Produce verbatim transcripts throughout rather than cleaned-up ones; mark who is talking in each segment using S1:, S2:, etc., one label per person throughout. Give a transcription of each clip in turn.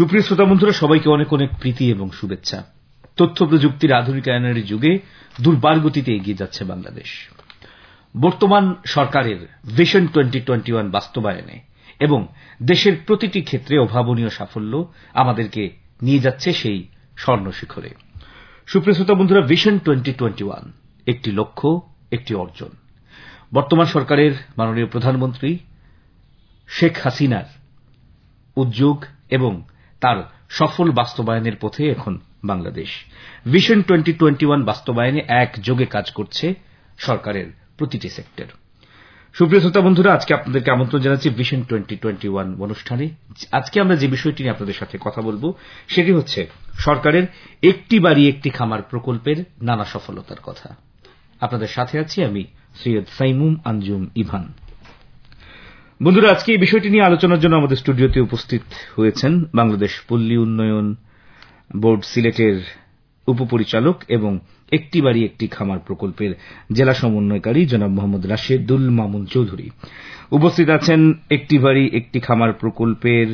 S1: সুপ্রিয় শ্রোতা বন্ধুরা, সবাইকে অনেক অনেক প্রীতি এবং শুভেচ্ছা। তথ্য প্রযুক্তির আধুনিকায়নের যুগে দুর্বার গতিতে এগিয়ে যাচ্ছে বাংলাদেশ। বর্তমান সরকারের ভিশন টোয়েন্টি টোয়েন্টি ওয়ান বাস্তবায়নে এবং দেশের প্রতিটি ক্ষেত্রে অভাবনীয় সাফল্য আমাদেরকে নিয়ে যাচ্ছে সেই স্বর্ণ শিখরে। সুপ্রিয় শ্রোতা বন্ধুরা, ভিশন টোয়েন্টি টোয়েন্টি ওয়ান একটি লক্ষ্য, একটি অর্জন। বর্তমান সরকারের মাননীয় প্রধানমন্ত্রী শেখ হাসিনার উদ্যোগ এবং তার সফল বাস্তবায়নের পথে এখন Bangladesh. Vision twenty twenty one বাস্তবায়নে একযোগে কাজ করছে সরকারের প্রতিটি সেক্টর। সুপ্রিয় শ্রোতা বন্ধুরা, আজকে আপনাদেরকে আমন্ত্রণ জানাচ্ছি ভিশন টোয়েন্টি টোয়েন্টি ওয়ান অনুষ্ঠানে। আজকে আমরা যে বিষয়টি নিয়ে আপনাদের সাথে কথা বলবো সেটি হচ্ছে সরকারের একটি বাড়ি একটি খামার প্রকল্পের নানা সফলতার কথা। আপনাদের সাথে আছি আমি সৈয়দ সাইমুম আঞ্জুম ইভান। বন্ধুরা, আজকে এই বিষয়টি নিয়ে আলোচনার জন্য আমাদের স্টুডিওতে উপস্থিত হয়েছেন বাংলাদেশ পল্লী উন্নয়ন বোর্ড সিলেটের উপপরিচালক এবং একটি বাড়ি একটি খামার প্রকল্পের জেলা সমন্বয়কারী জনাব মোহাম্মদ রাশেদুল মামুন চৌধুরী। উপস্থিত আছেন একটি বাড়ি একটি খামার প্রকল্পের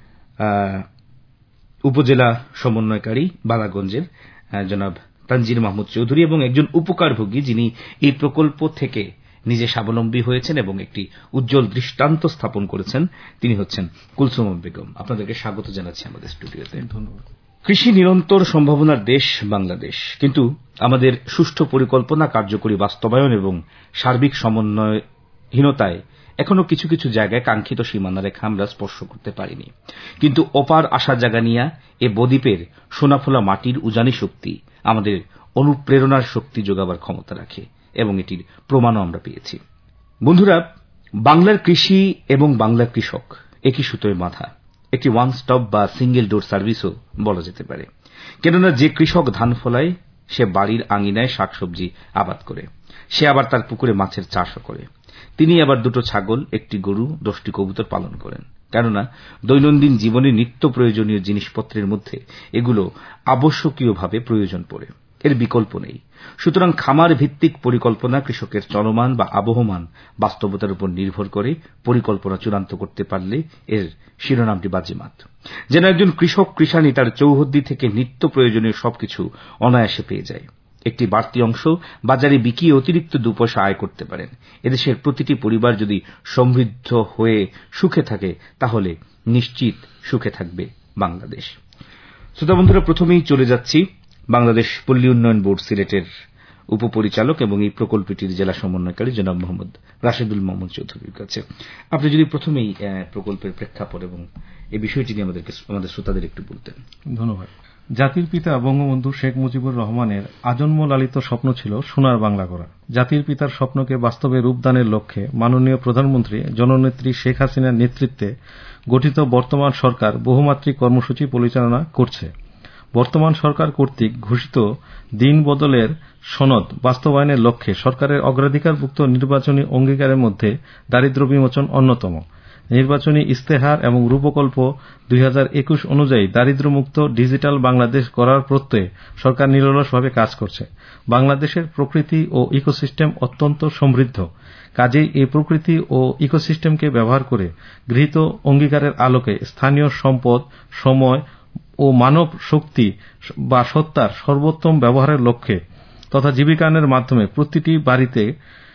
S1: উপজেলা সমন্বয়কারী বালাগঞ্জের জনাব তানজির মাহমুদ চৌধুরী এবং একজন উপকারভোগী যিনি এই প্রকল্প থেকে নিজে স্বাবলম্বী হয়েছেন এবং একটি উজ্জ্বল দৃষ্টান্ত স্থাপন করেছেন, তিনি হচ্ছেন কুলসুম বেগম। আপনাদেরকে স্বাগত জানাচ্ছি আমাদের স্টুডিওতে। ধন্যবাদ। কৃষি নিরন্তর সম্ভাবনার দেশ বাংলাদেশ, কিন্তু আমাদের সুষ্ঠু পরিকল্পনা, কার্যকরী বাস্তবায়ন এবং সার্বিক সমন্বয়হীনতায় এখনো কিছু কিছু জায়গায় কাঙ্ক্ষিত সীমানারেখা আমরা স্পর্শ করতে পারিনি। কিন্তু অপার আশা জাগানিয়া এ বদ্বীপের সোনাফোলা মাটির উজানি শক্তি আমাদের অনুপ্রেরণার শক্তি যোগাবার ক্ষমতা রাখে এবং এটির প্রমাণও আমরা পেয়েছি। বন্ধুরা, বাংলার কৃষি এবং বাংলার কৃষক একই সুতোয় বাঁধা, একটি ওয়ান স্টপ বা সিঙ্গেল ডোর সার্ভিসও বলা যেতে পারে। কেননা যে কৃষক ধান ফলায় সে বাড়ির আঙিনায় শাকসবজি আবাদ করে, সে আবার তার পুকুরে মাছের চাষও করে, তিনি আবার দুটো ছাগল, একটি গরু, দশটি কবুতর পালন করেন। কেননা দৈনন্দিন জীবনে নিত্য প্রয়োজনীয় জিনিসপত্রের মধ্যে এগুলো আবশ্যকীয়ভাবে প্রয়োজন পড়ে, এর বিকল্প নেই। সুতরাং খামার ভিত্তিক পরিকল্পনা কৃষকের চলমান বা আবহমান বাস্তবতার উপর নির্ভর করে পরিকল্পনা চূড়ান্ত করতে পারলে এর শিরোনামটি বাজিমাত। যেন একজন কৃষক কৃষানি তার চৌহদ্দি থেকে নিত্য প্রয়োজনীয় সবকিছু অনায়াসে পেয়ে যায়। একটি বাড়তি অংশ বাজারে বিকিয়ে অতিরিক্ত দু পয়সা আয় করতে পারেন। এদেশের প্রতিটি পরিবার যদি সমৃদ্ধ হয়ে সুখে থাকে তাহলে নিশ্চিত সুখে থাকবে বাংলাদেশ। শ্রোতা বন্ধুরা, প্রথমেই চলে যাচ্ছি বাংলাদেশ পল্লী উন্নয়ন বোর্ড সিলেটের উপপরিচালক এবং এই প্রকল্পটির জেলা সমন্বয়কারী জনাব মোহাম্মদ রাশেদুল মামুন চৌধুরীর কাছে। আপনি যদি প্রথমেই প্রকল্পের প্রেক্ষাপট এবং এই বিষয়টি নিয়ে আমাদেরকে আমাদের শ্রোতাদের একটু বলতেন।
S2: ধন্যবাদ। জাতির পিতা বঙ্গবন্ধু শেখ মুজিবুর রহমানের আজন্ম লালিত স্বপ্ন ছিল সোনার বাংলা গড়া। জাতির পিতার স্বপ্নকে বাস্তবে রূপদানের লক্ষ্যে মাননীয় প্রধানমন্ত্রী জননেত্রী শেখ হাসিনার নেতৃত্বে গঠিত বর্তমান সরকার বহুমাত্রিক কর্মসূচি পরিচালনা করছে। বর্তমান সরকার কর্তৃক ঘোষিত দিন বদলের সনদ বাস্তবায়নের লক্ষ্যে সরকারের অগ্রাধিকারভুক্ত নির্বাচনী অঙ্গীকারের মধ্যে দারিদ্র্য বিমোচন অন্যতম। নির্বাচনী ইস্তেহার এবং রূপকল্প দুই হাজার একুশ অনুযায়ী দারিদ্র্যমুক্ত ডিজিটাল বাংলাদেশ গড়ার প্রত্যয়ে সরকার নিরলসভাবে কাজ করছে। বাংলাদেশের প্রকৃতি ও ইকোসিস্টেম অত্যন্ত সমৃদ্ধ। কাজেই এই প্রকৃতি ও ইকোসিস্টেমকে ব্যবহার করে গৃহীত অঙ্গীকারের আলোকে স্থানীয় সম্পদ, সময় ও মানব শক্তি বা সত্তার সর্বোত্তম ব্যবহারের লক্ষ্যে তথা জীবিকায়নের মাধ্যমে প্রতিটি বাড়িতে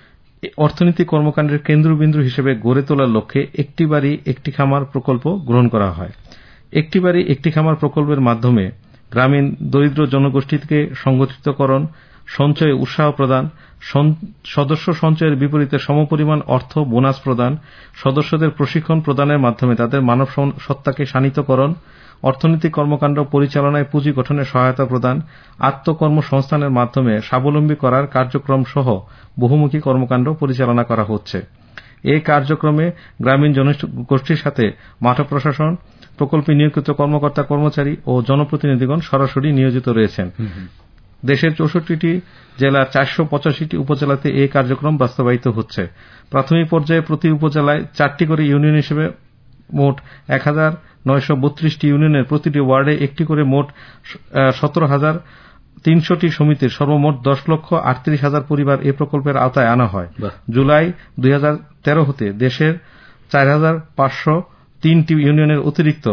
S2: অর্থনৈতিক কর্মকাণ্ডের কেন্দ্রবিন্দু হিসেবে গড়ে তোলার লক্ষ্যে একটি বাড়ি একটি খামার প্রকল্প গ্রহণ করা হয়। একটি বাড়ি একটি খামার প্রকল্পের মাধ্যমে গ্রামীণ দরিদ্র জনগোষ্ঠীকে সংগঠিতকরণ, সঞ্চয়ে উৎসাহ প্রদান, সদস্য সঞ্চয়ের বিপরীতে সমপরিমাণ অর্থ বোনাস প্রদান, সদস্যদের প্রশিক্ষণ প্রদানের মাধ্যমে তাদের মানব সত্তাকে শানিতকরণ, অর্থনৈতিক কর্মকাণ্ড পরিচালনায় পুঁজি গঠনে সহায়তা প্রদান, আত্মকর্মসংস্থানের মাধ্যমে স্বাবলম্বী করার কার্যক্রম সহ বহুমুখী কর্মকাণ্ড পরিচালনা করা হচ্ছে। এই কার্যক্রমে গ্রামীণ জনগোষ্ঠীর সাথে মাঠ প্রশাসন, প্রকল্পে নিয়োজিত কর্মকর্তা কর্মচারী ও জনপ্রতিনিধিগণ সরাসরি নিয়োজিত রয়েছেন। দেশের চৌষট্টিটি জেলার চারশো পঁচাশিটি উপজেলাতে এই কার্যক্রম বাস্তবায়িত হচ্ছে। প্রাথমিক পর্যায়ে প্রতি উপজেলায় চারটি করে ইউনিয়ন হিসেবে মোট এক হাজার নয়শো বত্রিশটি ইউনিয়নের প্রতিটি ওয়ার্ডে একটি করে মোট সতেরো হাজার তিনশোটি সমিতির সর্বমোট দশ লক্ষ আটত্রিশ হাজার পরিবার এই প্রকল্পের আওতায় আনা হয়। জুলাই দুই হাজার তেরো হতে দেশের চার হাজার পাঁচশো তিনটি ইউনিয়নের অতিরিক্ত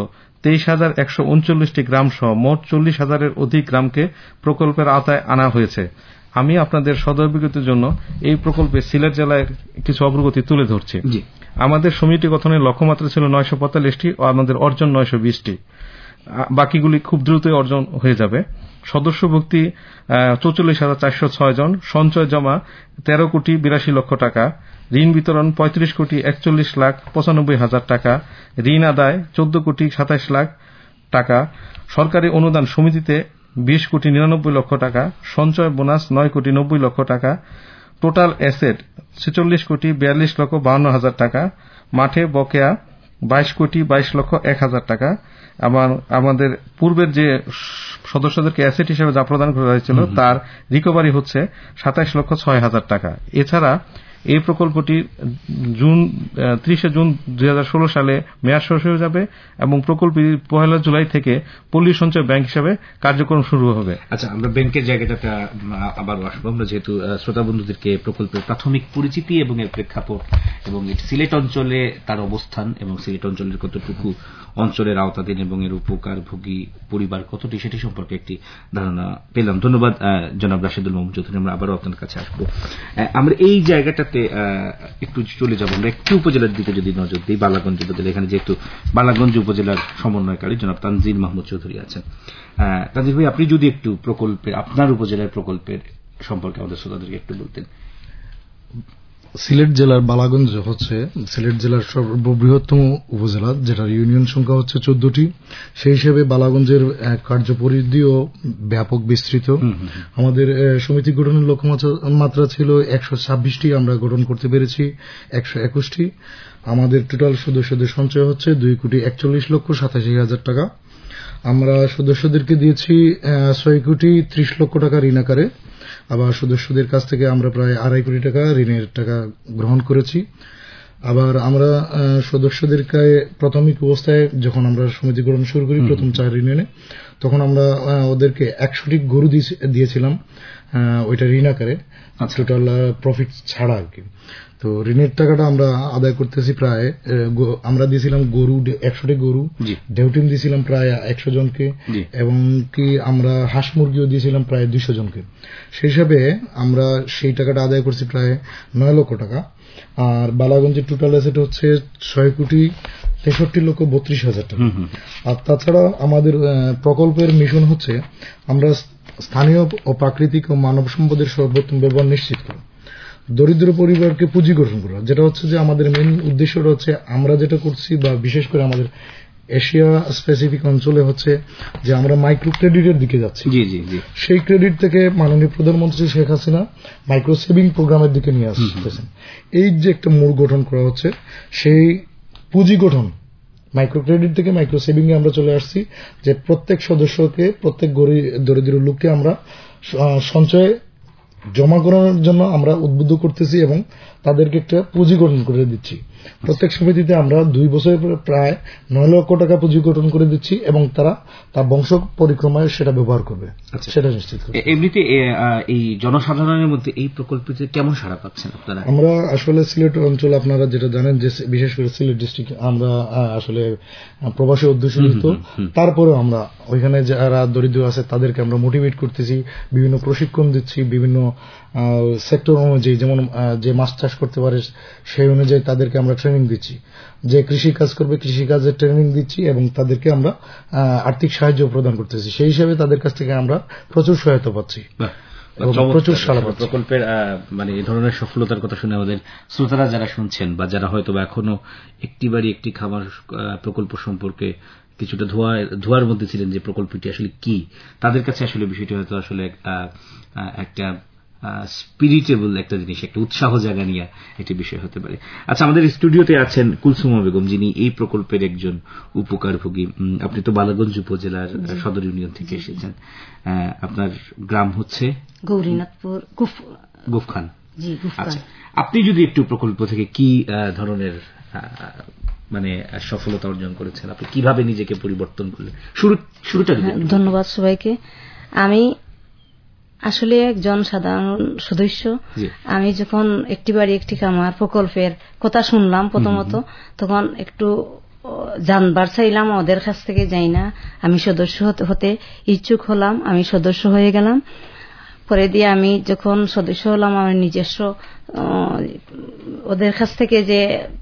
S2: তেইশ হাজার একশো উনচল্লিশটি গ্রাম সহ মোট চল্লিশ হাজারের অধিক গ্রামকে প্রকল্পের আওতায় আনা হয়েছে। আমি আপনাদের সদয় জন্য এই প্রকল্পে সিলেট জেলায় কিছু অগ্রগতি তুলে ধরছি। আমাদের সমিতি গঠনের লক্ষ্যমাত্রা ছিল নয়শো পঁয়তাল্লিশটি ও আমাদের অর্জন নয়শো বিশটি, বাকিগুলি খুব দ্রুতই অর্জন হয়ে যাবে। সদস্য ভুক্তি চৌচল্লিশ হাজার চারশো ছয় জন, সঞ্চয় জমা তেরো কোটি বিরাশি লক্ষ টাকা, ঋণ বিতরণ পঁয়ত্রিশ কোটি একচল্লিশ লাখ পঁচানব্বই হাজার টাকা, ঋণ আদায় চোদ্দ কোটি সাতাইশ লাখ টাকা, সরকারি অনুদান সমিতিতে বিশ কোটি নিরানব্বই লক্ষ টাকা, সঞ্চয় বোনাস নয় কোটি নব্বই লক্ষ টাকা, টোটাল অ্যাসেট ছেচল্লিশ কোটি বিয়াল্লিশ লক্ষ বাউন্ন হাজার টাকা, মাঠে বকেয়া বাইশ কোটি বাইশ লক্ষ এক হাজার টাকা। আবার আমাদের পূর্বের যে সদস্যদেরকে অ্যাসেট হিসেবে যা প্রদান করা হয়েছিল তার রিকভারি হচ্ছে সাতাইশ লক্ষ ছয় হাজার টাকা। এছাড়া এই প্রকল্পটি জুন ত্রিশে জুন দুই হাজার ষোলো সালে মেয়াদ শেষ হয়ে যাবে এবং প্রকল্পটি পহেলা জুলাই থেকে পল্লী সঞ্চয় ব্যাংক হিসেবে কার্যক্রম শুরু হবে।
S1: আচ্ছা, আমরা ব্যাংকের জায়গাটাতে আবার আসবো। আমরা যেহেতু শ্রোতা বন্ধুদেরকে প্রকল্পের প্রাথমিক পরিচিতি এবং এর প্রেক্ষাপট এবং সিলেট অঞ্চলে তার অবস্থান এবং সিলেট অঞ্চলের কতটুকু অঞ্চলের আওতাধীন এবং এর উপকারভোগী পরিবার কতটি সেটি সম্পর্কে একটি ধারণা পেলাম। ধন্যবাদ জনাব রাশেদুল মাহমুদ চৌধুরী। আমরা আবারও আপনার কাছে আসবো। আমরা এই জায়গাটাতে একটু চলে যাব, আমরা একটি উপজেলার দিকে যদি নজর দিই, বালাগঞ্জ উপজেলা। এখানে যেহেতু বালাগঞ্জ উপজেলার সমন্বয়কারী জনাব তানজির মাহমুদ চৌধুরী আছেন। তানজির ভাই, আপনি যদি একটু প্রকল্পের আপনার উপজেলার প্রকল্পের সম্পর্কে আমাদের শ্রোতাদেরকে একটু বলতেন।
S3: সিলেট জেলার বালাগঞ্জ হচ্ছে সিলেট জেলার সর্ববৃহত্তম উপজেলা, যেটার ইউনিয়ন সংখ্যা হচ্ছে চোদ্দটি। সেই হিসেবে বালাগঞ্জের কার্যপরিধিও ব্যাপক বিস্তৃত। আমাদের সমিতি গঠনের লক্ষ্যমাত্রা ছিল একশো ছাব্বিশটি, আমরা গঠন করতে পেরেছি একশো একুশটি। আমাদের টোটাল সদস্যদের সঞ্চয় হচ্ছে দুই কোটি একচল্লিশ লক্ষ সাতাশি হাজার টাকা। আমরা সদস্যদেরকে দিয়েছি ছয় কোটি ত্রিশ লক্ষ টাকা ঋণ আকারে। আবার সদস্যদের কাছ থেকে আমরা প্রায় আড়াই কোটি টাকা ঋণের টাকা গ্রহণ করেছি। আবার আমরা সদস্যদেরকে প্রাথমিক অবস্থায় যখন আমরা সমিতি গঠন শুরু করি প্রথম চার ঋণে, তখন আমরা ওদেরকে একশোটি গরু দিয়েছিলাম ওইটা ঋণ আকারে, টোটাল প্রফিট ছাড়া আর কি। তো ঋণের টাকাটা আমরা আদায় করতেছি প্রায়, আমরা দিয়েছিলাম গরু একশোটি গরু, ডেউটিন দিয়েছিলাম প্রায় একশো জনকে, এবং কি আমরা হাঁস মুরগিও দিয়েছিলাম প্রায় দুইশো জনকে। সেই হিসাবে আমরা সেই টাকাটা আদায় করছি প্রায় নয় লক্ষ টাকা। আর বালাগঞ্জের টোটাল অ্যাসেট হচ্ছে ছয় কোটি তেষট্টি লক্ষ বত্রিশ হাজার টাকা। আর তাছাড়া আমাদের প্রকল্পের মিশন হচ্ছে আমরা স্থানীয় ও প্রাকৃতিক ও মানব সম্পদের সর্বোত্তম ব্যবহার নিশ্চিত করা, দরিদ্র পরিবারকে পুঁজি গঠন করা। যেটা হচ্ছে যে আমাদের মেইন উদ্দেশ্যটা হচ্ছে আমরা যেটা করছি, বা বিশেষ করে আমাদের এশিয়া স্পেসিফিক অঞ্চলে হচ্ছে যে আমরা মাইক্রো ক্রেডিটের দিকে যাচ্ছি। জি জি জি সেই ক্রেডিট থেকে মাননীয় প্রধানমন্ত্রী শেখ হাসিনা মাইক্রো সেভিং প্রোগ্রামের দিকে নিয়ে আসতেছেন। এই যে একটা মূল গঠন করা হচ্ছে, সেই পুঁজি গঠন মাইক্রো ক্রেডিট থেকে মাইক্রো সেভিং এ আমরা চলে আসছি, যে প্রত্যেক সদস্যকে, প্রত্যেক দরিদ্র লোককে আমরা সঞ্চয়ে জমা করানোর জন্য আমরা উদ্বুদ্ধ করতেছি এবং তাদেরকে একটা পুঁজি গঠন করে দিচ্ছি। প্রত্যেক সমিতিতে আমরা দুই বছরের প্রায় নয় লক্ষ টাকা পুঁজি গঠন করে দিচ্ছি এবং তারা তার বংশ পরিক্রমায় সেটা ব্যবহার করবে, সেটা নিশ্চিত করবে।
S1: এমনিতে এই জনসাধারণের মধ্যে এই প্রকল্পটি কেমন সাড়া পাচ্ছেন আপনারা?
S3: আমরা আসলে সিলেট অঞ্চল, আপনারা যেটা জানেন যে বিশেষ করে সিলেট ডিস্ট্রিক্ট আমরা আসলে প্রবাসী অধ্যুষিত, তারপরেও আমরা ওইখানে যারা দরিদ্র আছে তাদেরকে আমরা মোটিভেট করতেছি, বিভিন্ন প্রশিক্ষণ দিচ্ছি, বিভিন্ন সেক্টর অনুযায়ী, যেমন যে মাছ চাষ করতে পারে সেই অনুযায়ী তাদেরকে আমরা ট্রেনিং দিচ্ছি, যে কৃষি কাজ করবে কৃষিকাজের ট্রেনিং দিচ্ছি এবং তাদেরকে আমরা আর্থিক সাহায্য প্রদান করতেছি। সেই হিসাবে তাদের কাছ থেকে আমরা প্রচুর সহায়তা পাচ্ছি, প্রচুর সাড়া পাচ্ছি।
S1: প্রকল্পের মানে এই ধরনের সফলতার কথা শুনে আমাদের শ্রোতারা যারা শুনছেন বা যারা হয়তো এখনো একটি বাড়ি একটি খামার প্রকল্প সম্পর্কে কিছুটা ধোয়া ধোয়ার মধ্যে ছিলেন যে প্রকল্পটি আসলে কি, তাদের কাছে আসলে বিষয়টি হয়তো আসলে একটা স্পিরিটেবল একটা জিনিস, একটা উৎসাহ জাগা নিয়ে একটি বিষয় হতে পারে। আচ্ছা, আমাদের স্টুডিওতে আছেন কুলসুমা বেগম, যিনি এই প্রকল্পের একজন উপকারভোগী। আপনি তো বালাগঞ্জ উপজেলার সদর ইউনিয়ন থেকে এসেছেন। আপনার গ্রাম হচ্ছে
S4: গৌরীনাথপুর
S1: গুফখান। আচ্ছা, আপনি যদি একটু প্রকল্প থেকে কি ধরনের মানে সফলতা অর্জন করেছেন, আপনি কিভাবে নিজেকে পরিবর্তন করলেন, শুরু শুরুটা?
S4: ধন্যবাদ সবাইকে। আমি আসলে একজন সাধারণ সদস্য। আমি যখন একটি বাড়ি একটি খামার প্রকল্পের কথা শুনলাম প্রথমত, তখন একটু জানবার চাইলাম, ওদের কাছ থেকে যাই না, আমি সদস্য হতে ইচ্ছুক হলাম, আমি সদস্য হয়ে গেলাম। পরে দিয়ে আমি যখন সদস্য হলাম, আমার নিজস্ব ওদের কাছ থেকে যে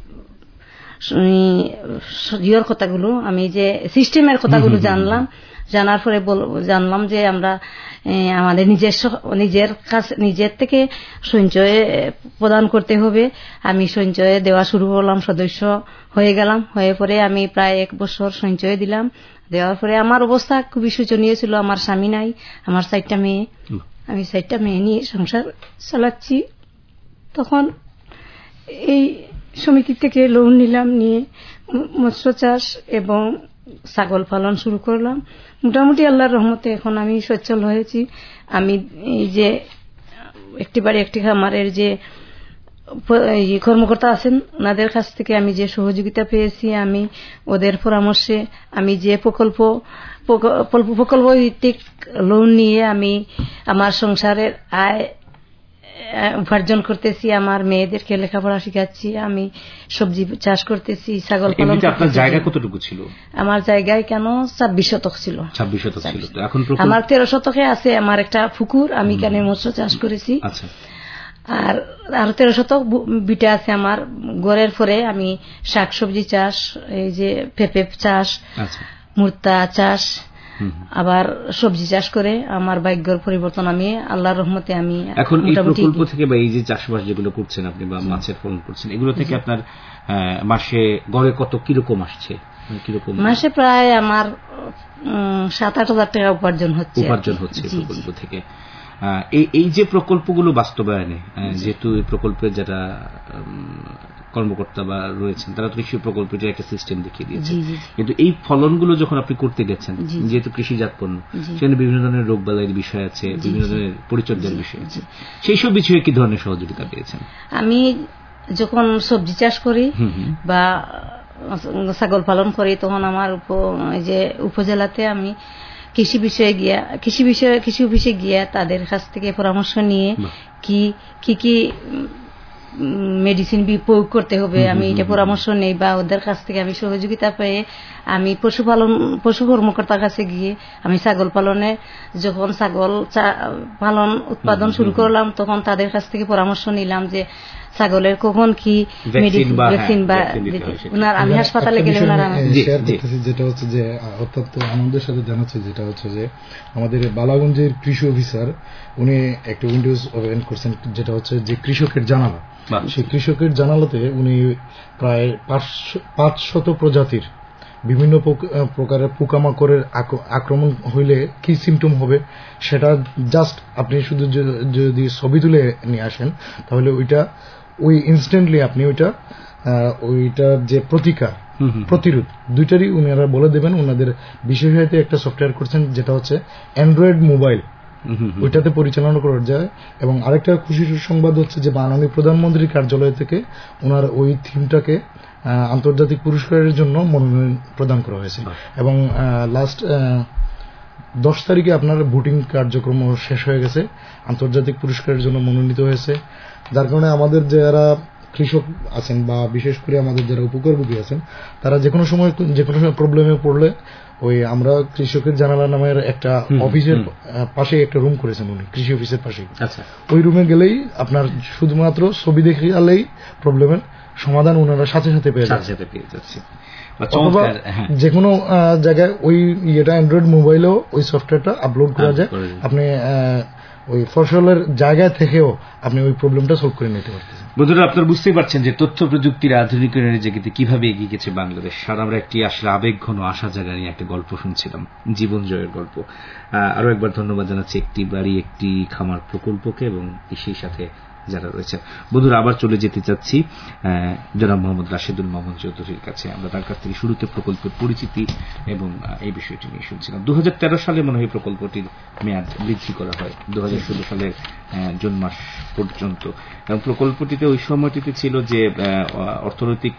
S4: ইয়ের কথাগুলো, আমি যে সিস্টেমের কথাগুলো জানলাম, জানার পরে জানলাম যে আমরা আমাদের নিজস্ব নিজের কাছে নিজের থেকে সঞ্চয়ে প্রদান করতে হবে। আমি সঞ্চয়ে দেওয়া শুরু করলাম, সদস্য হয়ে গেলাম। হয়ে পরে আমি প্রায় এক বছর সঞ্চয় দিলাম। দেওয়ার পরে আমার অবস্থা খুবই শোচনীয় ছিল। আমার স্বামী নাই, আমার চারটা মেয়ে, আমি চারটা মেয়ে নিয়ে সংসার চালাচ্ছি। তখন এই সমিতি থেকে লোন নিলাম, নিয়ে মৎস্য চাষ এবং ছাগল পালন শুরু করলাম। মোটামুটি আল্লাহর রহমতে এখন আমি সচ্ছল হয়েছি। আমি এই যে একটি বাড়ি একটি খামারের যে কর্মকর্তা আছেন, ওনাদের কাছ থেকে আমি যে সহযোগিতা পেয়েছি, আমি ওদের পরামর্শে আমি যে প্রকল্প প্রকল্প ভিত্তিক লোন নিয়ে আমি আমার সংসারের আয় উপার্জন করতেছি, আমার মেয়েদেরকে লেখাপড়া শিখাচ্ছি, আমি সবজি চাষ করতেছি, ছাগল পালন করতেছি।
S1: আপনার জায়গা কতটুকু ছিল?
S4: আমার জায়গায় কেন ছাব্বিশ শতক ছিল।
S1: ছাব্বিশ শতক ছিল। এখন
S4: আমার তেরো শতকে আছে আমার একটা পুকুর, আমি এখানে মৎস্য চাষ করেছি।
S1: আচ্ছা। আর
S4: আরো তেরো শতক বিটা আছে আমার ঘরের পরে আমি শাকসবজি চাষ, এই যে পেঁপে চাষ, মুর্তা চাষ, আবার সবজি চাষ করে আমার ভাগ্যের পরিবর্তন আমি আল্লাহর রহমতে আমি
S1: এখন এই প্রকল্প থেকে বা এই যে চাষবাস যেগুলো করছেন আপনি বা মাছের ফলন করছেন, এগুলো থেকে আপনার মাসে গড়ে কত কিরকম আসছে? কিরকম
S4: মাসে প্রায় আমার সাত আট হাজার টাকা উপার্জন হচ্ছে
S1: উপার্জন হচ্ছে প্রকল্প থেকে। এই যে প্রকল্পগুলো বাস্তবায়নে, যেহেতু এই প্রকল্পের যারা কর্মকর্তা বা রয়েছেন তারা তো কৃষি প্রকল্পের একটা সিস্টেম দেখিয়ে দিয়েছে, কিন্তু এই ফলনগুলো যখন আপনি করতে গেছেন, যেহেতু কৃষিজাত পণ্য, সেখানে বিভিন্ন ধরনের রোগবালাইয়ের বিষয় আছে, বিভিন্ন ধরনের পরিচর্যার বিষয় আছে, সেই সব বিষয়ে কি ধরনের সহযোগিতা পেয়েছেন?
S4: আমি যখন সবজি চাষ করি বা ছাগল পালন করি, তখন আমার যে উপজেলাতে আমি কৃষি বিষয়ে গিয়া কৃষি বিষয়ে কৃষি অফিসে গিয়া তাদের কাছ থেকে পরামর্শ নিয়ে কি কি কি মেডিসিন প্রয়োগ করতে হবে আমি এটা পরামর্শ নেই, বা ওদের কাছ থেকে আমি সহযোগিতা পেয়ে আমি পশুপালন পশু কর্মকর্তার কাছে গিয়ে আমি ছাগল পালনে যখন ছাগল পালন উৎপাদন শুরু করলাম, তখন তাদের কাছ থেকে পরামর্শ নিলাম যে ছাগলের কখন কি মেডিসিন ভ্যাকসিন বা ওনার আমি হাসপাতালে গেলে ওনারা
S3: যেটা হচ্ছে যে অত্যন্ত আনন্দের সাথে জানাচ্ছে, যেটা হচ্ছে যে আমাদের বালাগঞ্জের কৃষি অফিসার উনি একটা উইন্ডোজ ওপেন করছেন, যেটা হচ্ছে যে কৃষকের জানালা। সেই কৃষকের জানালাতে উনি প্রায় পাঁচ শত প্রজাতির বিভিন্ন প্রকারের পোকামাকড়ের আক্রমণ হইলে কি সিমটম হবে সেটা জাস্ট আপনি শুধু যদি ছবি তুলে নিয়ে আসেন, তাহলে ওইটা ওই ইনস্ট্যান্টলি আপনি ওইটা ওইটার যে প্রতিকার প্রতিরোধ দুইটারই উনারা বলে দেবেন। ওনাদের বিশেষায়িত একটা সফটওয়্যার করছেন, যেটা হচ্ছে অ্যান্ড্রয়েড মোবাইল, ওইটাতে পরিচালনা করা যায়। এবং আরেকটা খুশির সংবাদ হচ্ছে যে মাননীয় প্রধানমন্ত্রীর কার্যালয় থেকে ওনার ওই থিমটাকে আন্তর্জাতিক পুরস্কারের জন্য মনোনয়ন প্রদান করা হয়েছে। এবং লাস্ট দশ তারিখে আপনার ভোটিং কার্যক্রম শেষ হয়ে গেছে, আন্তর্জাতিক পুরস্কারের জন্য মনোনীত হয়েছে। যার কারণে আমাদের যারা কৃষক আছেন বা বিশেষ করে আমাদের যারা উপকারভোগী আছেন, তারা যে কোনো সময় যে কোনো সময় প্রবলেমে পড়লে ওই আমরা কৃষকের জানালা নামের একটা অফিসের পাশে একটা রুম করেছেন উনি, কৃষি অফিসের পাশে। ওই রুমে গেলেই আপনার শুধুমাত্র ছবি দেখে গেলেই প্রবলেমের সমাধান ওনারা সাথে সাথে পেয়ে যাচ্ছে। অথবা যে কোনো জায়গায় ওই ইয়েটা অ্যান্ড্রয়েড মোবাইলেও ওই সফটওয়্যারটা আপলোড করা যায়, আপনি ওই ফসলের জায়গা থেকেও আপনি ওই প্রবলেমটা সলভ করে নিতে পারতেছেন।
S1: বন্ধুরা, আপনারা বুঝতেই পারছেন যে তথ্য প্রযুক্তির আধুনিকরণের জগতে কিভাবে এগিয়ে গেছে বাংলাদেশ। আর আমরা একটি আসলে আবেগঘন আশা জায়গা নিয়ে একটা গল্প শুনছিলাম, জীবন জয়ের গল্প। আরো একবার ধন্যবাদ জানাচ্ছি একটি বাড়ি একটি খামার প্রকল্পকে এবং সেই সাথে যারা রয়েছে। বন্ধুরা, আবার চলে যেতে চাচ্ছি জনাব মোহাম্মদ রাশেদুল মামুন চৌধুরীর কাছে। আমরা তার কাছ থেকে শুরুতে প্রকল্পের পরিচিতি এবং এই বিষয়টি নিয়ে শুনছিলাম। দু হাজার তেরো সালে মনে হয় প্রকল্পটির মেয়াদ বৃদ্ধি করা হয় দু হাজার ষোলো সালের জুন মাস পর্যন্ত, এবং প্রকল্পটিতে ওই সময়টিতে ছিল যে অর্থনৈতিক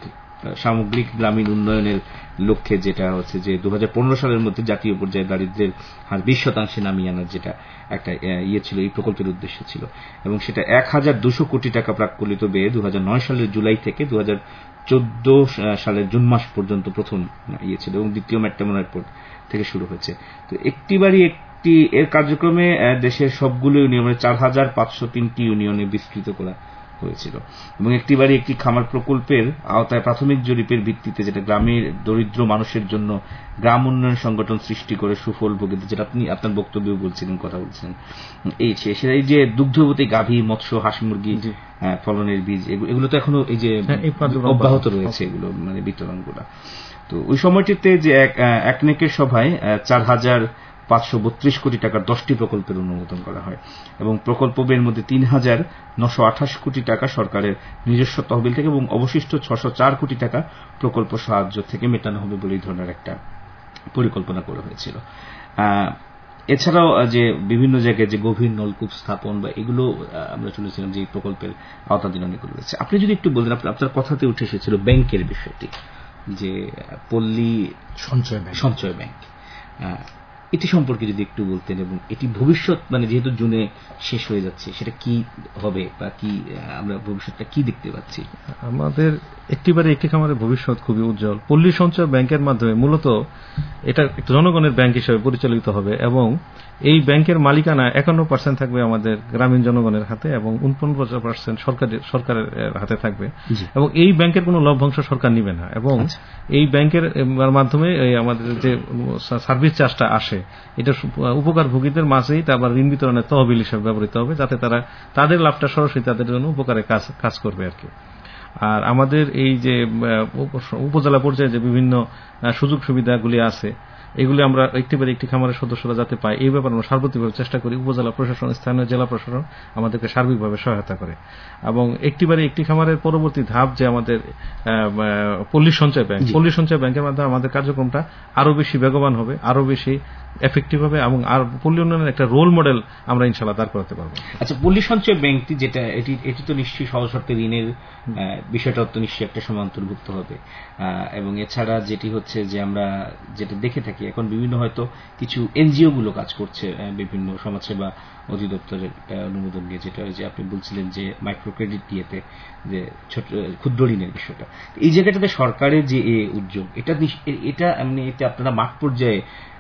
S1: সামগ্রিক গ্রামীণ উন্নয়নের লক্ষ্যে যেটা হচ্ছে যে দু হাজার পনেরো সালের মধ্যে জাতীয় পর্যায়ে দারিদ্র্যের হার বিশ শতাংশে নামিয়ে আনার যেটা একটা ইয়ে ছিল, এই প্রকল্পের উদ্দেশ্য ছিল, এবং সেটা এক হাজার দুশো কোটি টাকা প্রাক্কলিত ব্যয়ে দু হাজার নয় সালের জুলাই থেকে দু হাজার চোদ্দ সালের জুন মাস পর্যন্ত প্রথম ইয়ে ছিল, এবং দ্বিতীয় ম্যাট্রিমোনিয়াল এয়ারপোর্ট থেকে শুরু হয়েছে। তো একটি বাড়ি একটি এর কার্যক্রমে দেশের সবগুলো ইউনিয়নে চার হাজার পাঁচশো তিনটি ইউনিয়নে বিস্তৃত করা হয়েছিল, এবং একটি বাড়ি একটি খামার প্রকল্পের আওতায় প্রাথমিক জরিপের ভিত্তিতে যেটা গ্রামের দরিদ্র মানুষের জন্য গ্রাম উন্নয়ন সংগঠন সৃষ্টি করে সুফল ভোগিতে, যেটা আপনি আপনার বক্তব্য বলছিলেন, কথা বলছেন, এই সেটা এই যে দুগ্ধবতী গাভী, মৎস্য, হাঁস মুরগি ফলনের বীজ, এগুলো তো এখনো এই যে অব্যাহত রয়েছে, এগুলো মানে বিতরণগুলো। তো ওই সময়টিতে যে এক নেকের সভায় চার হাজার পাঁচশো বত্রিশ কোটি টাকার দশটি প্রকল্পের অনুমোদন করা হয়, এবং প্রকল্প ব্যয়ের মধ্যে তিন হাজার নশো আঠাশ কোটি টাকা সরকারের নিজস্ব তহবিল থেকে এবং অবশিষ্ট ছশো চার কোটি টাকা প্রকল্প সাহায্য থেকে মেটানো হবে বলে এই ধরনের একটা পরিকল্পনা করা হয়েছিল। এছাড়াও যে বিভিন্ন জায়গায় যে গভীর নলকূপ স্থাপন বা এগুলো আমরা শুনেছিলাম যে এই প্রকল্পের আওতাধীন অনেকগুলো রয়েছে। আপনি যদি একটু বলতেন, আপনার কথাতে উঠে এসেছিল ব্যাংকের বিষয়টি, যে পল্লী
S3: সঞ্চয় ব্যাংক
S1: সঞ্চয় ব্যাংক এটি সম্পর্কে যদি একটু বলতেন, এবং এটি ভবিষ্যৎ মানে যেহেতু জুনে শেষ হয়ে যাচ্ছে, সেটা কি হবে বা কি আমরা ভবিষ্যৎটা কি দেখতে পাচ্ছি?
S2: আমাদের একটিবারে একটি খামারের ভবিষ্যৎ খুবই উজ্জ্বল। পল্লী সঞ্চয় ব্যাংকের মাধ্যমে মূলত এটা জনগণের ব্যাংক হিসেবে পরিচালিত হবে, এবং এই ব্যাংকের মালিকানা একান্ন পার্সেন্ট থাকবে আমাদের গ্রামীণ জনগণের হাতে এবং উনপঞ্চাশ পার্সেন্ট সরকারের হাতে থাকবে, এবং এই ব্যাংকের কোনো লভ্যাংশ সরকার নিবে না, এবং এই ব্যাংকের মাধ্যমে আমাদের যে সার্ভিস চার্জটা আসে এটা উপকারভোগীদের মাঝেই তারপর ঋণ বিতরণের তহবিল হিসেবে ব্যবহৃত হবে, যাতে তারা তাদের লাভটা সরাসরি তাদের জন্য উপকারে কাজ কাজ করবে আর কি। আর আমাদের এই যে উপজেলা পর্যায়ে যে বিভিন্ন সুযোগ সুবিধাগুলি আছে, এগুলি আমরা একটিবারে একটি খামারের সদস্যরা যাতে পায় এই ব্যাপারে আমরা সার্বত্রিকভাবে চেষ্টা করি। উপজেলা প্রশাসন, স্থানীয় জেলা প্রশাসন আমাদেরকে সার্বিকভাবে সহায়তা করে, এবং একটিবারে একটি খামারের পরবর্তী ধাপ যে আমাদের পল্লী সঞ্চয় ব্যাংক, পল্লী সঞ্চয় ব্যাংকের মাধ্যমে আমাদের কার্যক্রমটা আরো বেশি বেগবান হবে, আরো বেশি এফেক্টিভ হবে, এবং আর পল্লী উন্নয়নের একটা রোল মডেল আমরা ইনশাআল্লাহ দাঁড় করাতে পারবো।
S1: আচ্ছা, পল্লী সঞ্চয় ব্যাংকটি যেটা এটি এটি তো নিশ্চয়ই সহজ শর্তে ঋণের বিষয়টা তো নিশ্চয়ই একটা সময় অন্তর্ভুক্ত হবে, এবং এছাড়া যেটি হচ্ছে যে আমরা যেটা দেখে থাকি এখন বিভিন্ন হয়তো কিছু এনজিও গুলো কাজ করছে বিভিন্ন সমাজসেবা অধিদপ্তরের অনুমোদন নিয়ে, যেটা যে আপনি বলছিলেন যে মাইক্রো ক্রেডিট দিয়েতে যে ছোট ক্ষুদ্র ঋণের বিষয়টা, এই জায়গাটাতে সরকারের যে উদ্যোগ, এটা এটা এমনি এতে আপনারা মাঠ পর্যায়ে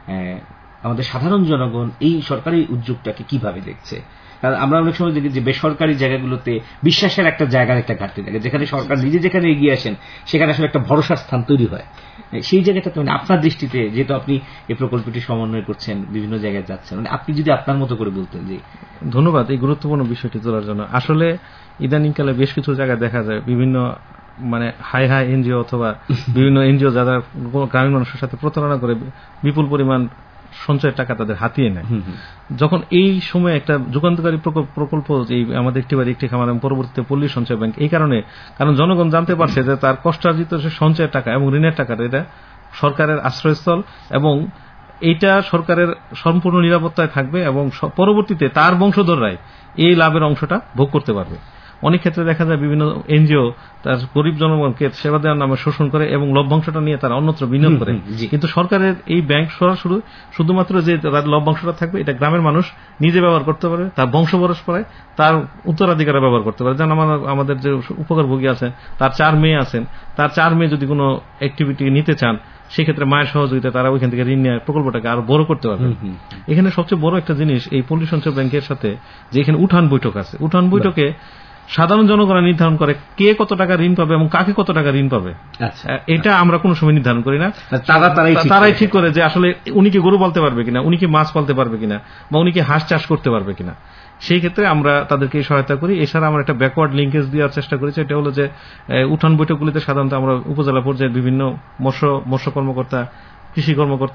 S1: আমাদের সাধারণ জনগণ এই সরকারি উদ্যোগটাকে কিভাবে দেখছে? কারণ আমরা অনেক সময় দেখি যে বেসরকারি জায়গাগুলোতে বিশ্বাসের একটা জায়গার একটা ঘাটতি থাকে, যেখানে সরকার নিজে যেখানে এগিয়ে আসেন সেখানে আসলে একটা ভরসার স্থান তৈরি হয়। সেই জায়গাটাতে মানে আপনার দৃষ্টিতে, যেহেতু আপনি এই প্রকল্পটি সমন্বয় করছেন, বিভিন্ন জায়গায় যাচ্ছেন, মানে আপনি যদি আপনার মতো করে বলতেন। যে
S2: ধন্যবাদ এই গুরুত্বপূর্ণ বিষয়টি তোলার জন্য। আসলে ইদানিংকালে বেশ কিছু জায়গায় দেখা যায় বিভিন্ন মানে হাই হাই এনজিও অথবা বিভিন্ন এনজিও যারা গ্রামীণ মানুষের সাথে প্রতারণা করে বিপুল পরিমাণ সঞ্চয়ের টাকা তাদের হাতিয়ে নেয়। যখন এই সময় একটা যুগান্তকারী প্রকল্প আমাদের একটিবারে একটি খামার এবং পরবর্তীতে পল্লী সঞ্চয় ব্যাংক, এই কারণে কারণ জনগণ জানতে পারছে যে তার কষ্টার্জিত সঞ্চয়ের টাকা এবং ঋণের টাকাটা এটা সরকারের আশ্রয়স্থল, এবং এইটা সরকারের সম্পূর্ণ নিরাপত্তায় থাকবে, এবং পরবর্তীতে তার বংশধররাই এই লাভের অংশটা ভোগ করতে পারবে। অনেক ক্ষেত্রে দেখা যায় বিভিন্ন এনজিও তার গরিব জনগণকে সেবা দেওয়ার নামে শোষণ করে এবং লভ্যাংশটা নিয়ে তারা অন্যত্র বিনিয়োগ করে, কিন্তু সরকারের এই ব্যাংক সরাসরি শুধুমাত্র যে লভ্যাংশটা থাকবে এটা গ্রামের মানুষ নিজে ব্যবহার করতে পারে, তার বংশ পরস্পরায় তার উত্তরাধিকারে ব্যবহার করতে পারে। যেমন আমাদের যে উপকারভোগী আছেন তার চার মেয়ে আছেন, তার চার মেয়ে যদি কোনো অ্যাক্টিভিটি নিতে চান সেক্ষেত্রে মায়ের সহযোগিতা তারা ওইখান থেকে ঋণ নিয়ে প্রকল্পটাকে আরো বড় করতে পারবে। এখানে সবচেয়ে বড় একটা জিনিস এই পল্লী সঞ্চয় ব্যাংকের সাথে যে এখানে উঠান বৈঠক আছে, উঠান বৈঠকে সাধারণ জনগণ নির্ধারণ করে কে কত টাকা ঋণ পাবে এবং কাকে কত টাকা ঋণ পাবে। এটা আমরা কোনো সময় নির্ধারণ করি না, তারাই ঠিক করে যে আসলে উনি কি গরু পালতে পারবে কিনা, উনি কি মাছ পালতে পারবে কিনা, বা উনি কি হাঁস চাষ করতে পারবে কিনা। সেই ক্ষেত্রে আমরা তাদেরকে সহায়তা করি। এছাড়া আমরা একটা ব্যাকওয়ার্ড লিঙ্কেজ দেওয়ার চেষ্টা করেছি। এটা হলো যে উঠান বৈঠকগুলিতে সাধারণত আমরা উপজেলা পর্যায়ের বিভিন্ন মৎস্য মৎস্য কর্মকর্তা, কৃষি কর্মকর্তা,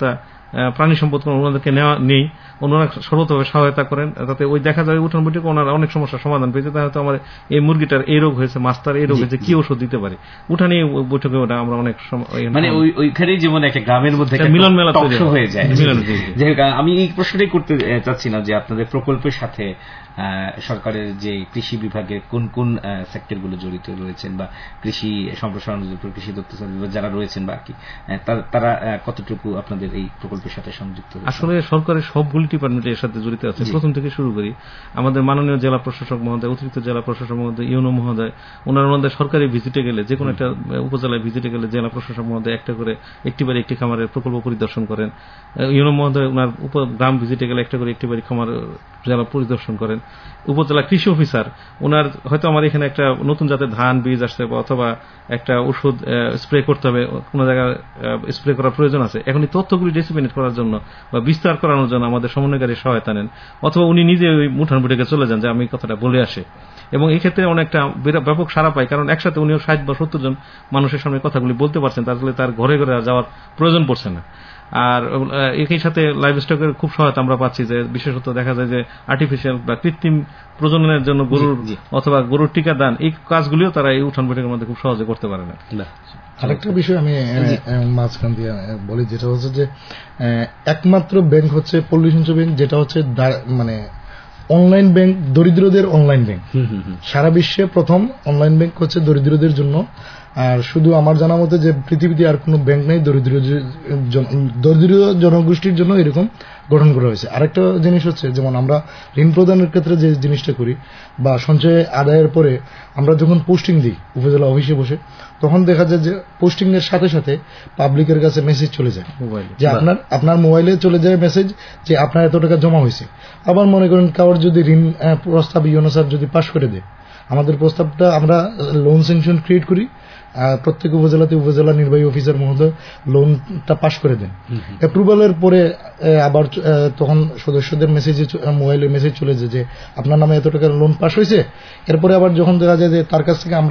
S2: প্রাণী সম্পদ ওনাদেরকে নেওয়া নেই, ওনারা সর্বতভাবে সহায়তা করেন, তাতে ওই দেখা যায় উঠান বৈঠকে ওনারা অনেক সমস্যার সমাধান পেয়েছে। তাহলে তো আমার এই মুরগিটার এই রোগ হয়েছে, মাছটার এই রোগ হয়েছে, কি ওষুধ দিতে পারি, উঠানে বৈঠকে ওটা আমরা অনেক
S1: মানে ওইখানেই যেমন একটা গ্রামের মধ্যে
S2: মিলন মেলা
S1: হয়ে যায়। আমি এই প্রশ্নটাই করতে চাচ্ছিলাম যে আপনাদের প্রকল্পের সাথে সরকারের যে কৃষি বিভাগের কোন কোন সেক্টরগুলো জড়িত রয়েছেন বা কৃষি সম্প্রসারণ অধিদপ্তর, কৃষি দপ্তর যারা রয়েছেন বা কি তারা কতটুকু আপনাদের এই প্রকল্পের সাথে সংযুক্ত?
S2: আসলে সরকারের সবগুলি ডিপার্টমেন্ট এর সাথে জড়িত আছে। প্রথম থেকে শুরু করি, আমাদের মাননীয় জেলা প্রশাসক মহোদয়, অতিরিক্ত জেলা প্রশাসক মহোদয়, ইউনো মহোদয়, ওনার মধ্যে সরকারি ভিজিটে গেলে, যে কোনো একটা উপজেলায় ভিজিটে গেলে জেলা প্রশাসক মহোদয় একটা করে একটি বাড়ি একটি খামারের প্রকল্প পরিদর্শন করেন। ইউনো মহোদয় ওনার গ্রাম ভিজিটে গেলে একটা করে একটি বাড়ি খামার জেলা পরিদর্শন করেন। উপজেলা কৃষি অফিসার ওনার হয়তো আমার এখানে একটা নতুন জাতের ধান বীজ আসছে অথবা একটা ওষুধ স্প্রে করতে হবে, কোন জায়গায় স্প্রে করার প্রয়োজন আছে, এখন এই তথ্যগুলি ডিসিমিনেট করার জন্য বা বিস্তার করানোর জন্য আমাদের সমন্বয়কারী সহায়তা নেন, অথবা উনি নিজে ওই মুঠান বুটেকে চলে যান যে আমি কথাটা বলে আসে। এবং এই ক্ষেত্রে অনেকটা ব্যাপক সাড়া পায়, কারণ একসাথে উনিও ষাট বা সত্তর জন মানুষের সামনে কথাগুলি বলতে পারছেন, তাহলে তার ঘরে ঘরে যাওয়ার প্রয়োজন পড়ছে না। আর একই সাথে লাইভ স্টকের খুব সহায়তা আমরা পাচ্ছি, যে বিশেষত দেখা যায় যে আর্টিফিশিয়াল বা কৃত্রিম প্রজননের জন্য গরুর অথবা গরুর টিকা দান, এই কাজগুলিও তারা এই উঠান বৈঠকের মধ্যে খুব সহজে করতে পারে না।
S3: আরেকটা বিষয় আমি মাঝখান দিয়ে বলি, যেটা হচ্ছে যে একমাত্র ব্যাংক হচ্ছে পল্লী সঞ্চয় ব্যাংক, যেটা হচ্ছে মানে অনলাইন ব্যাংক, দরিদ্রদের অনলাইন ব্যাংক। সারা বিশ্বে প্রথম অনলাইন ব্যাংক হচ্ছে দরিদ্রদের জন্য। আর শুধু আমার জানা মতে যে পৃথিবীতে আর কোন ব্যাংক নেই দরিদ্র দরিদ্র জনগোষ্ঠীর জন্য এরকম গঠন করা হয়েছে। আরেকটা জিনিস হচ্ছে, যেমন আমরা ঋণ প্রদানের ক্ষেত্রে যে জিনিসটা করি বা সঞ্চয় আদায়ের পরে আমরা যখন পোস্টিং দিই উপজেলা অফিসে বসে, তখন দেখা যায় যে পোস্টিং এর সাথে সাথে পাবলিকের কাছে মেসেজ চলে যায়, যে আপনার আপনার মোবাইলে চলে যায় মেসেজ যে আপনার এত টাকা জমা হয়েছে। আবার মনে করেন কারোর যদি ঋণ প্রস্তাব ইউনো স্যার যদি পাশ করে দেয়, আমাদের প্রস্তাবটা আমরা লোন স্যাংশন ক্রিয়েট করি, প্রত্যেক উপজেলাতে উপজেলা নির্বাহী অফিসার মহোদয় লোনটা পাশ করে দেন। অ্যাপ্রুভালের পরে আবার তখন সদস্যদের মেসেজে মোবাইলে মেসেজ চলে যায় যে আপনার নামে এত টাকার লোন পাশ হয়েছে। এরপরে আবার যখন দেখা যায় যে তার কাছ থেকে আমরা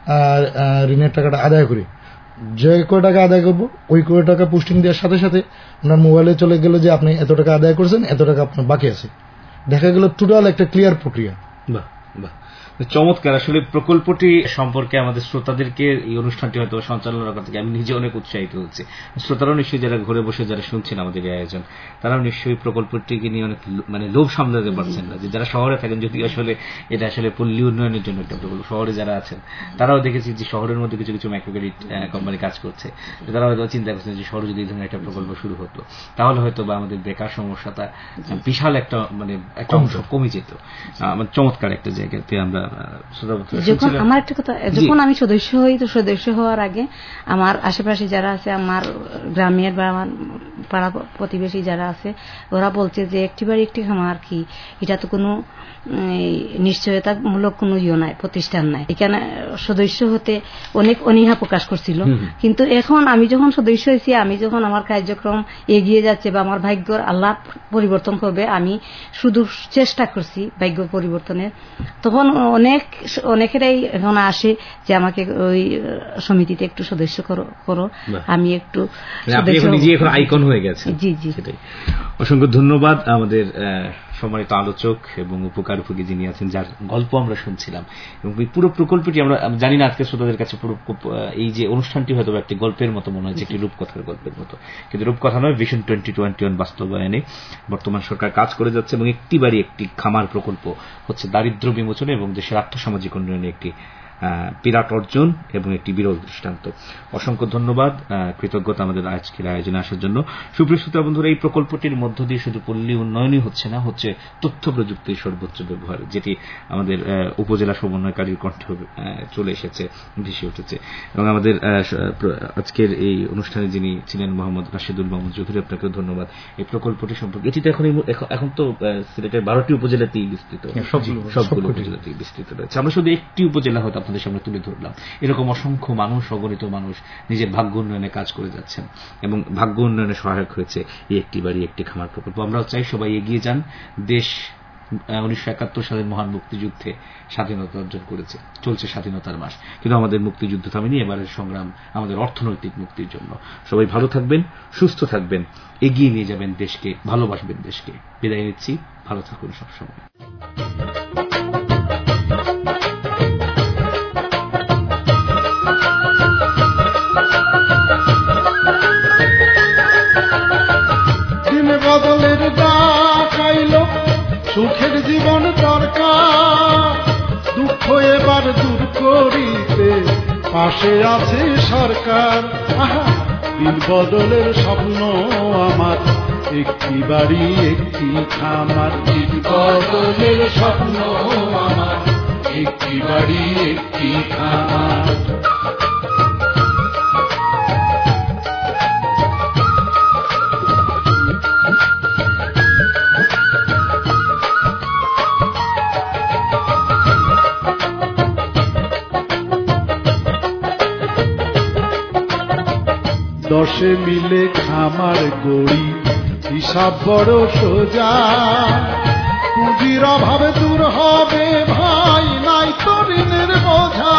S3: ঋণের টাকাটা আদায় করি, যে কয় টাকা আদায় করবো ওই কয় টাকা পোস্টিং দেওয়ার সাথে সাথে আপনার মোবাইলে চলে গেল যে আপনি এত টাকা আদায় করছেন, এত টাকা আপনার বাকি আছে। দেখা গেল টোটাল একটা ক্লিয়ার প্রক্রিয়া।
S1: বাহ বাহ, চমৎকার। আসলে প্রকল্পটি সম্পর্কে আমাদের শ্রোতাদেরকে এই অনুষ্ঠানটি হয়তো সঞ্চালনা করতে আমি নিজে অনেক উৎসাহিত হচ্ছে। শ্রোতারাও নিশ্চয়ই যারা ঘরে বসে যারা শুনছেন আমাদের এই আয়োজন, তারাও নিশ্চয়ই প্রকল্পটিকে নিয়ে অনেক মানে লোভ সামলাতে পারছেন না, যে যারা শহরে থাকেন, যদি আসলে এটা আসলে পল্লী উন্নয়নের জন্য একটা প্রকল্প, শহরে যারা আছেন তারাও দেখেছি যে শহরের মধ্যে কিছু কিছু মাইক্রো ক্রেডিট কোম্পানি কাজ করছে, তারা হয়তো চিন্তা করছেন যে শহরে যদি এই ধরনের একটা প্রকল্প শুরু হতো তাহলে হয়তো বা আমাদের বেকার সমস্যাটা বিশাল একটা মানে একটা অংশ কমে যেত। চমৎকার একটা জায়গাতে আমরা
S4: যখন আমার একটা কথা, যখন আমি সদস্য হই, তো সদস্য হওয়ার আগে আমার আশেপাশে যারা আছে, আমার গ্রামের বা আমার পাড়া প্রতিবেশী যারা আছে, ওরা বলছে যে একটি বাড়ি একটি খামার কি, এটা তো কোনো নিশ্চয়তামূলক কোনো ইয়ে নাই, প্রতিষ্ঠান নাই, এখানে সদস্য হতে অনেক অনীহা প্রকাশ করছিল। কিন্তু এখন আমি যখন সদস্য হয়েছি, আমি যখন আমার কার্যক্রম এগিয়ে যাচ্ছে বা আমার ভাগ্যর আল্লাহ পরিবর্তন করবে, আমি শুধু চেষ্টা করছি ভাগ্য পরিবর্তনের, তখন অনেক অনেকেরাই এখন আসে যে আমাকে ওই সমিতিতে একটু সদস্য করো করো আমি একটু
S1: নিজে এখন আইকন হয়ে গেছে।
S4: জি জি,
S1: অসংখ্য ধন্যবাদ আমাদের সম্মানিত আলোচক এবং উপকার উপযোগী যিনি আছেন, যার গল্প আমরা শুনছিলাম। এবং পুরো প্রকল্পটি আমরা জানি না আজকে শ্রোতাদের কাছে পুরো এই যে অনুষ্ঠানটি হয়তো একটি গল্পের মতো মনে হচ্ছে, একটি রূপকথার গল্পের মতো, কিন্তু রূপকথা নয়, ভিশন টোয়েন্টি টোয়েন্টি ওয়ান বাস্তবায়নে বর্তমান সরকার কাজ করে যাচ্ছে এবং একটি বাড়ি একটি খামার প্রকল্প হচ্ছে দারিদ্র বিমোচনে এবং দেশের আর্থসামাজিক উন্নয়নে একটি বিরাট অর্জন এবং একটি বিরল দৃষ্টান্ত। অসংখ্য ধন্যবাদ, কৃতজ্ঞতা আমাদের আজকের আয়োজনে আসার জন্য। সুপ্রিয় শ্রোতা বন্ধুরা, এই প্রকল্পটির মধ্য দিয়ে শুধু পল্লী উন্নয়নই হচ্ছে না, হচ্ছে তথ্য প্রযুক্তির সর্বোচ্চ ব্যবহার, যেটি আমাদের উপজেলা সমন্বয়কারীর কণ্ঠ চলে এসেছে, ভেসে উঠেছে। এবং আমাদের আজকের এই অনুষ্ঠানে যিনি ছিলেন মোহাম্মদ রাশেদুল মাহমুদ চৌধুরী, আপনাকেও ধন্যবাদ। এই প্রকল্পটি সম্পর্কে, এটি তো এখন এখন তো সিলেটের বারোটি উপজেলাতেই বিস্তৃত, সবগুলো উপজেলাতেই বিস্তৃত রয়েছে। আমরা শুধু একটি উপজেলা হয়তো আপনাদের সামনে তুলে ধরলাম, এরকম অসংখ্য মানুষ, অগণিত মানুষ নিজের ভাগ্য উন্নয়নে কাজ করে যাচ্ছেন এবং ভাগ্য উন্নয়নে সহায়ক হয়েছে এই একটি বাড়ি একটি খামার প্রকল্প। আমরাও চাই সবাই এগিয়ে যান, দেশ উনিশশো একাত্তর সালের মহান মুক্তিযুদ্ধে স্বাধীনতা অর্জন করেছে। চলছে স্বাধীনতার মাস, কিন্তু আমাদের মুক্তিযুদ্ধ থামেনি। এবারের সংগ্রাম আমাদের অর্থনৈতিক মুক্তির জন্য। সবাই ভালো থাকবেন, সুস্থ থাকবেন, এগিয়ে নিয়ে যাবেন দেশকে, ভালোবাসবেন দেশকে। বিদায় নিচ্ছি, ভালো থাকুন সবসময়।
S5: বদলের ডাক আইল, সুখের জীবন দরকার, দুঃখ এবার দূর করিতে পাশে আছে সরকার। আহা, দিন বদলের স্বপ্ন আমার, একটি বাড়ি একটি খামার। দিন বদলের স্বপ্ন আমার, একটি বাড়ি একটি খামার। দশে মিলে খামার গড়ি, হিসাব বড় সোজা, পুঁজির অভাবে দূর হবে ভাই, নাই তো ঋণের বোঝা।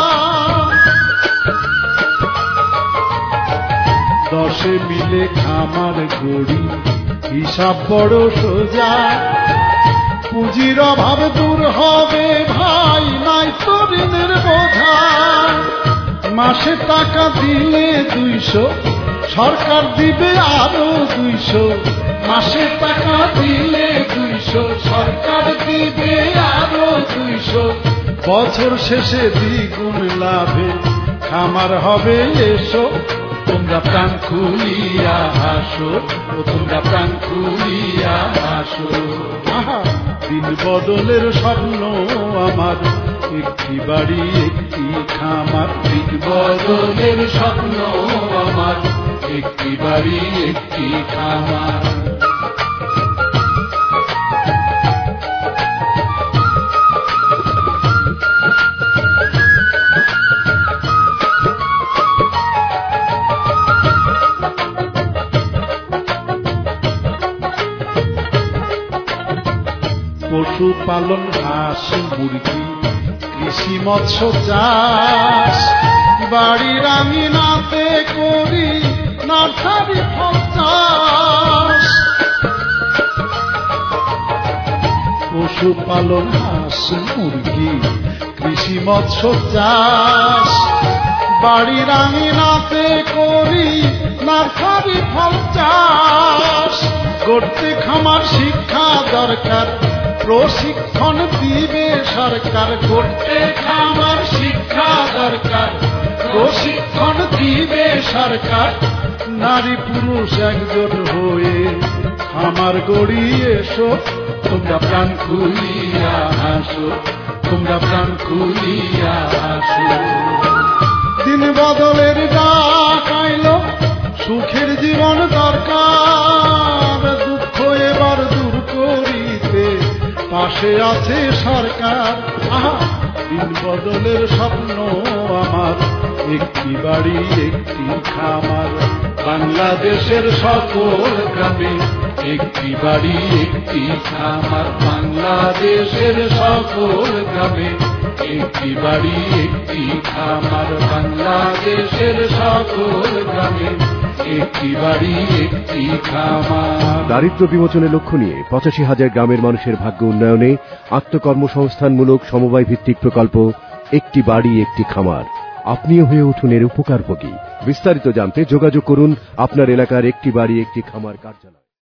S5: দশে মিলে খামার গড়ি, হিসাব বড় সোজা, পুঁজির অভাবে দূর হবে ভাই, নাই তো ঋণের বোঝা। মাসে টাকা দিলে দুইশো, সরকার দিবে আরো দুইশো। মাসে টাকা দিলে দুইশো, সরকার দিবে আরো দুইশো। বছর শেষে দ্বিগুণ লাভে খামার হবে এসো, তোমরা প্রাণ খুলিয়া হাসো, তোমরা প্রাণ খুলিয়া হাসো। দিন বদলের স্বপ্ন আমার, একটি বাড়ি একটি খামার। দিন বদলের স্বপ্ন আমার, একটি বাড়ি একটি খামার। পশুপালন, হাঁস মুরগি, কৃষি মৎস্য চাষ, বাড়ির আঙিনাতে করি নার্সারি ফল চাষ। পশুপালন, হাঁস মুরগি, কৃষি মৎস্য চাষ, বাড়ির আঙিনাতে করি নার্সারি ফল চাষ। করতে খামার শিক্ষা দরকার, প্রশিক্ষণ দিবে সরকার। করতে খামার শিক্ষা দরকার, প্রশিক্ষণ দিবে সরকার। নারী পুরুষ একজোট হয়ে খামার গড়ি এসো, তোমরা প্রাণ খুলিয়া হাসো, তোমরা প্রাণ খুলিয়া হাসো। দিন বদলের ডাক আইল, সুখের জীবন দরকার, দুঃখ এবার দূর করিতে পাশে আছে সরকার। আহা, দিন বদলের স্বপ্ন আমার, একটি বাড়ি একটি খামার। বাংলাদেশের সকল গ্রামে একটি বাড়ি একটি খামার। বাংলাদেশের সকল গ্রামে একটি বাড়ি একটি খামার। বাংলাদেশের সকল গ্রামে একটি বাড়ি একটি খামার।
S6: দারিদ্র্য বিমোচনের লক্ষ্য নিয়ে পঁচাশি হাজার গ্রামের মানুষের ভাগ্য উন্নয়নে আত্মকর্মসংস্থানমূলক সমবায় ভিত্তিক প্রকল্প একটি বাড়ি একটি খামার। আপনিও হয়ে উঠুন এর উপকারভোগী। বিস্তারিত জানতে যোগাযোগ করুন আপনার এলাকার একটি বাড়ি একটি খামার কার্যালয়।